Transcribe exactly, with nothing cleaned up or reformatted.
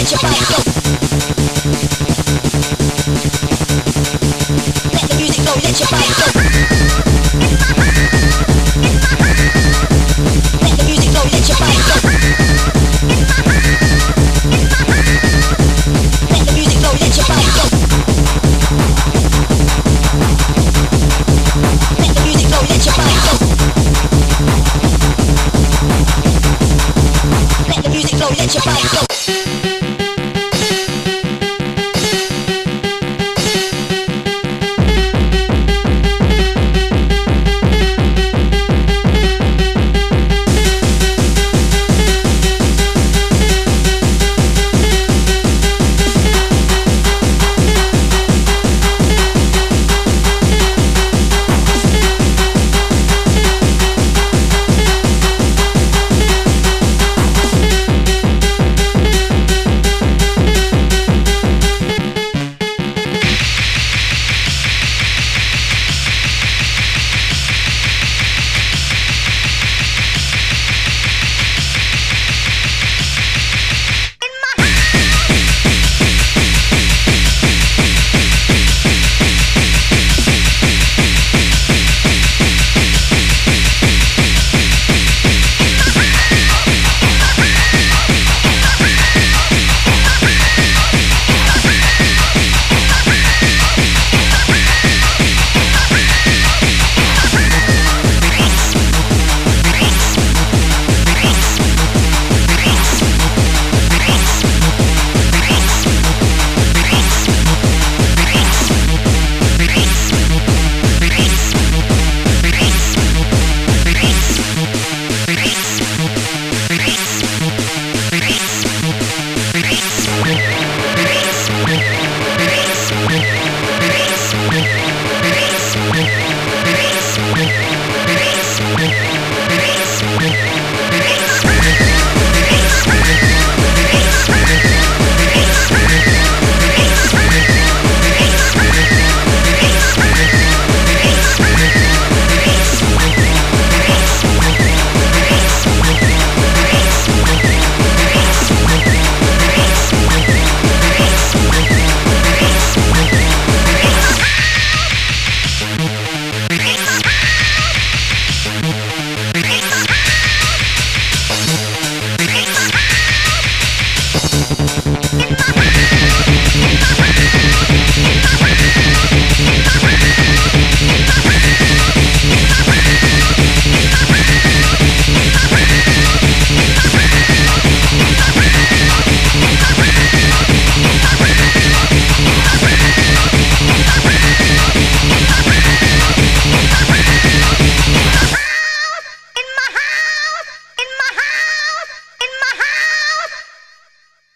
let your body go. Let the music go, let your body go. Let the music go, let your body go. Let the music go, let your body go. Let the music go, let your body go. Let the music go, let your body go.